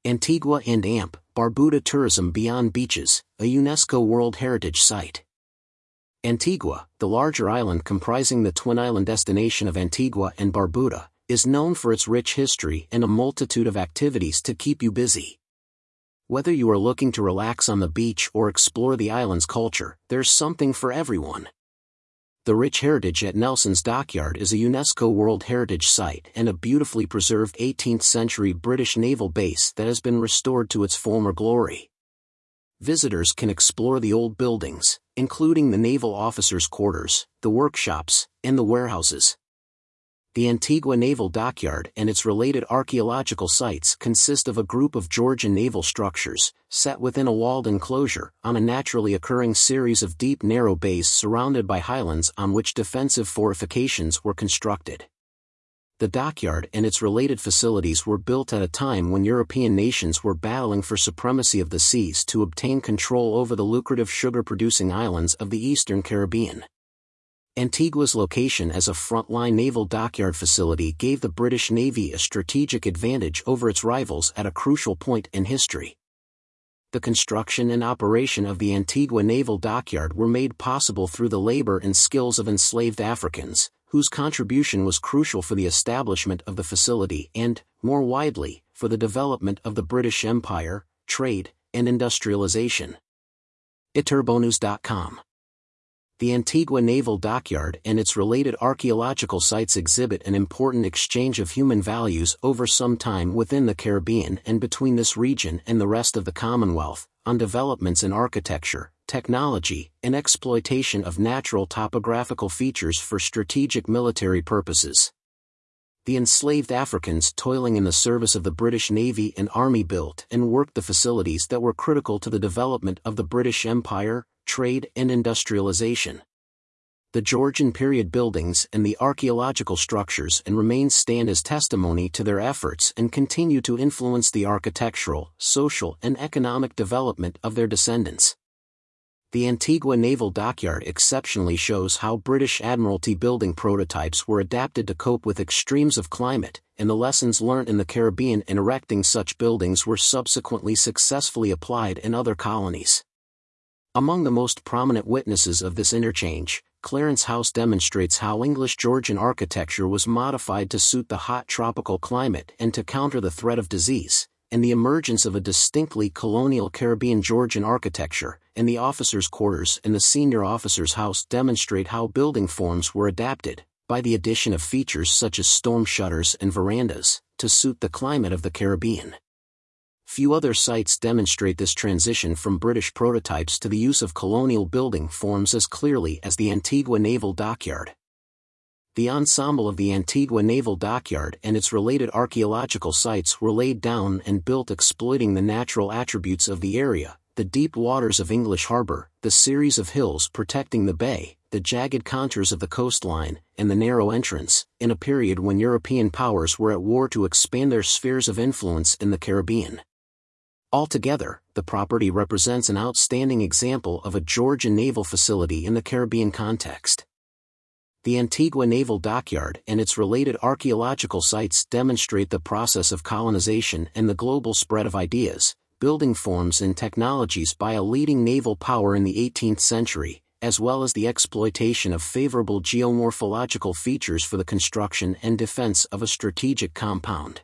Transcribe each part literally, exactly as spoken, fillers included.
Antigua and Amp, Barbuda Tourism Beyond Beaches, a UNESCO World Heritage Site. Antigua, the larger island comprising the twin island destination of Antigua and Barbuda, is known for its rich history and a multitude of activities to keep you busy. Whether you are looking to relax on the beach or explore the island's culture, there's something for everyone. The rich heritage at Nelson's Dockyard is a UNESCO World Heritage Site and a beautifully preserved eighteenth century British naval base that has been restored to its former glory. Visitors can explore the old buildings, including the naval officers' quarters, the workshops, and the warehouses. The Antigua Naval Dockyard and its related archaeological sites consist of a group of Georgian naval structures, set within a walled enclosure, on a naturally occurring series of deep narrow bays surrounded by highlands on which defensive fortifications were constructed. The dockyard and its related facilities were built at a time when European nations were battling for supremacy of the seas to obtain control over the lucrative sugar-producing islands of the Eastern Caribbean. Antigua's location as a frontline naval dockyard facility gave the British Navy a strategic advantage over its rivals at a crucial point in history. The construction and operation of the Antigua Naval Dockyard were made possible through the labor and skills of enslaved Africans, whose contribution was crucial for the establishment of the facility and, more widely, for the development of the British Empire, trade, and industrialization. Iturbonus dot com. The Antigua Naval Dockyard and its related archaeological sites exhibit an important exchange of human values over some time within the Caribbean and between this region and the rest of the Commonwealth, on developments in architecture, technology, and exploitation of natural topographical features for strategic military purposes. The enslaved Africans toiling in the service of the British Navy and Army built and worked the facilities that were critical to the development of the British Empire, trade, and industrialization. The Georgian period buildings and the archaeological structures and remains stand as testimony to their efforts and continue to influence the architectural, social, and economic development of their descendants. The Antigua Naval Dockyard exceptionally shows how British Admiralty building prototypes were adapted to cope with extremes of climate, and the lessons learnt in the Caribbean in erecting such buildings were subsequently successfully applied in other colonies. Among the most prominent witnesses of this interchange, Clarence House demonstrates how English Georgian architecture was modified to suit the hot tropical climate and to counter the threat of disease, and the emergence of a distinctly colonial Caribbean Georgian architecture, and the officers' quarters and the senior officers' house demonstrate how building forms were adapted, by the addition of features such as storm shutters and verandas, to suit the climate of the Caribbean. Few other sites demonstrate this transition from British prototypes to the use of colonial building forms as clearly as the Antigua Naval Dockyard. The ensemble of the Antigua Naval Dockyard and its related archaeological sites were laid down and built exploiting the natural attributes of the area, the deep waters of English Harbour, the series of hills protecting the bay, the jagged contours of the coastline, and the narrow entrance, in a period when European powers were at war to expand their spheres of influence in the Caribbean. Altogether, the property represents an outstanding example of a Georgian naval facility in the Caribbean context. The Antigua Naval Dockyard and its related archaeological sites demonstrate the process of colonization and the global spread of ideas, building forms and technologies by a leading naval power in the eighteenth century, as well as the exploitation of favorable geomorphological features for the construction and defense of a strategic compound.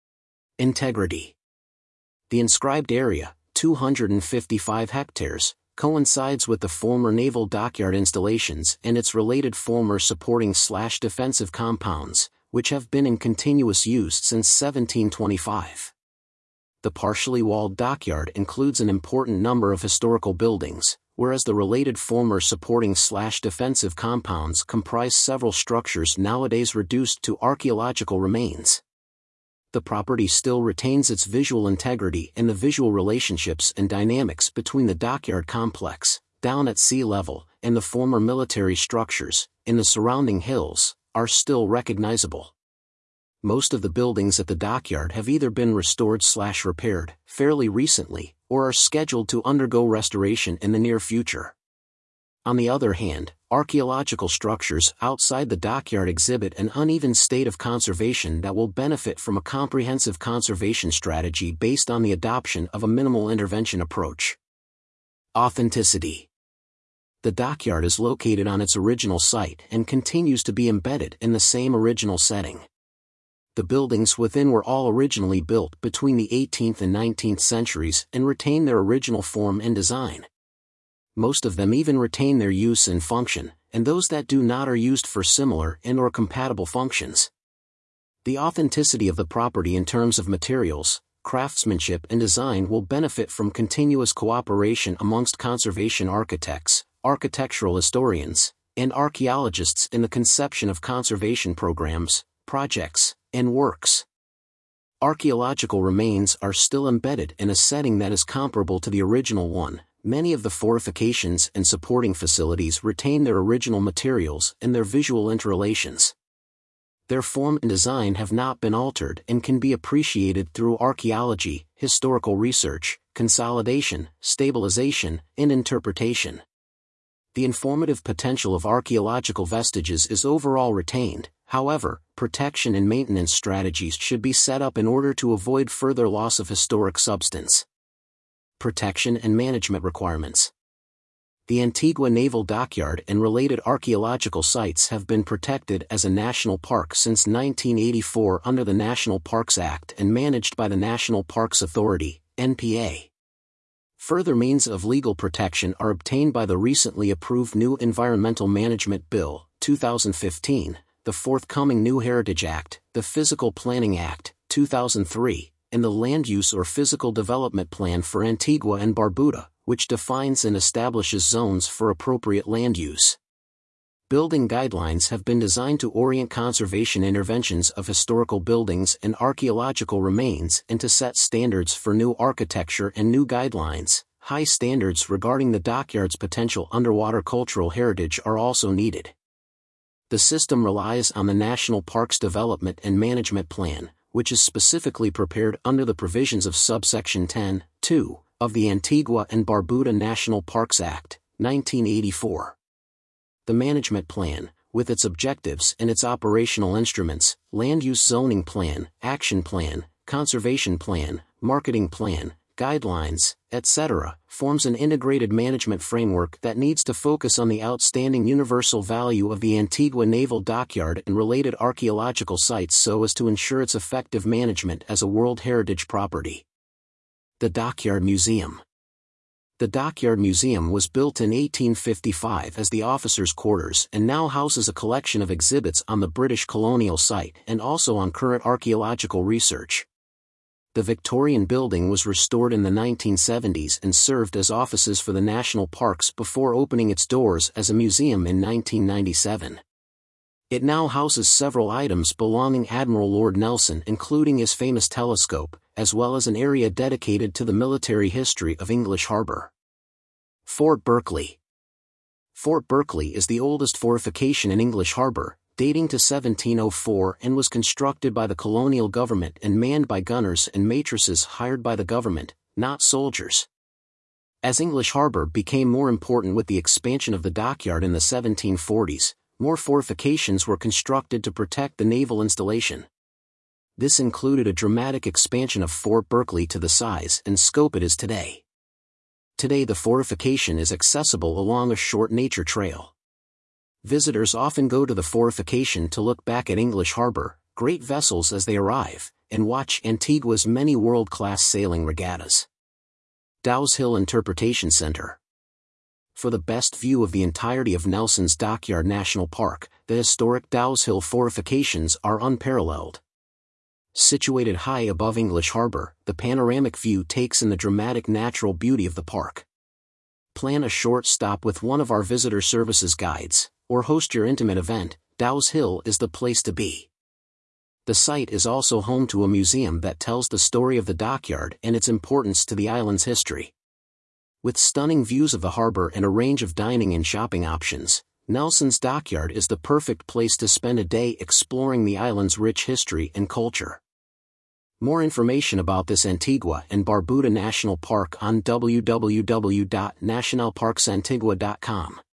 Integrity. The inscribed area, two hundred fifty-five hectares, coincides with the former naval dockyard installations and its related former supporting slash defensive compounds, which have been in continuous use since seventeen twenty-five. The partially walled dockyard includes an important number of historical buildings, whereas the related former supporting slash defensive compounds comprise several structures nowadays reduced to archaeological remains. The property still retains its visual integrity and the visual relationships and dynamics between the dockyard complex, down at sea level, and the former military structures, in the surrounding hills, are still recognizable. Most of the buildings at the dockyard have either been restored slash repaired, fairly recently, or are scheduled to undergo restoration in the near future. On the other hand, archaeological structures outside the dockyard exhibit an uneven state of conservation that will benefit from a comprehensive conservation strategy based on the adoption of a minimal intervention approach. Authenticity. The dockyard is located on its original site and continues to be embedded in the same original setting. The buildings within were all originally built between the eighteenth and nineteenth centuries and retain their original form and design. Most of them even retain their use and function, and those that do not are used for similar and/or compatible functions. The authenticity of the property in terms of materials, craftsmanship and design will benefit from continuous cooperation amongst conservation architects, architectural historians, and archaeologists in the conception of conservation programs, projects, and works. Archaeological remains are still embedded in a setting that is comparable to the original one. Many of the fortifications and supporting facilities retain their original materials and their visual interrelations. Their form and design have not been altered and can be appreciated through archaeology, historical research, consolidation, stabilization, and interpretation. The informative potential of archaeological vestiges is overall retained. However, protection and maintenance strategies should be set up in order to avoid further loss of historic substance. Protection and management requirements. The Antigua Naval Dockyard and related archaeological sites have been protected as a national park since nineteen eighty-four under the National Parks Act and managed by the National Parks Authority, N P A. Further means of legal protection are obtained by the recently approved new Environmental Management Bill, two thousand fifteen, the forthcoming new Heritage Act, the Physical Planning Act, two thousand three, and the Land Use or Physical Development Plan for Antigua and Barbuda, which defines and establishes zones for appropriate land use. Building guidelines have been designed to orient conservation interventions of historical buildings and archaeological remains and to set standards for new architecture and new guidelines. High standards regarding the dockyard's potential underwater cultural heritage are also needed. The system relies on the National Parks Development and Management Plan, which is specifically prepared under the provisions of subsection ten point two of the Antigua and Barbuda National Parks Act, nineteen eighty-four. The management plan, with its objectives and its operational instruments, land use zoning plan, action plan, conservation plan, marketing plan, guidelines, et cetera, forms an integrated management framework that needs to focus on the outstanding universal value of the Antigua Naval Dockyard and related archaeological sites so as to ensure its effective management as a World Heritage property. The Dockyard Museum. The Dockyard Museum was built in eighteen fifty-five as the officers' quarters and now houses a collection of exhibits on the British colonial site and also on current archaeological research. The Victorian building was restored in the nineteen seventies and served as offices for the national parks before opening its doors as a museum in nineteen ninety-seven. It now houses several items belonging to Admiral Lord Nelson, including his famous telescope, as well as an area dedicated to the military history of English Harbour. Fort Berkeley. Fort Berkeley is the oldest fortification in English Harbour, dating to seventeen oh four and was constructed by the colonial government and manned by gunners and matrices hired by the government, not soldiers. As English Harbour became more important with the expansion of the dockyard in the seventeen forties, more fortifications were constructed to protect the naval installation. This included a dramatic expansion of Fort Berkeley to the size and scope it is today. Today the fortification is accessible along a short nature trail. Visitors often go to the fortification to look back at English Harbour, great vessels as they arrive, and watch Antigua's many world-class sailing regattas. Dow's Hill Interpretation Center. For the best view of the entirety of Nelson's Dockyard National Park, the historic Dow's Hill fortifications are unparalleled. Situated high above English Harbour, the panoramic view takes in the dramatic natural beauty of the park. Plan a short stop with one of our visitor services guides, or host your intimate event. Dow's Hill is the place to be. The site is also home to a museum that tells the story of the dockyard and its importance to the island's history. With stunning views of the harbour and a range of dining and shopping options, Nelson's Dockyard is the perfect place to spend a day exploring the island's rich history and culture. More information about this Antigua and Barbuda National Park on w w w dot national parks antigua dot com.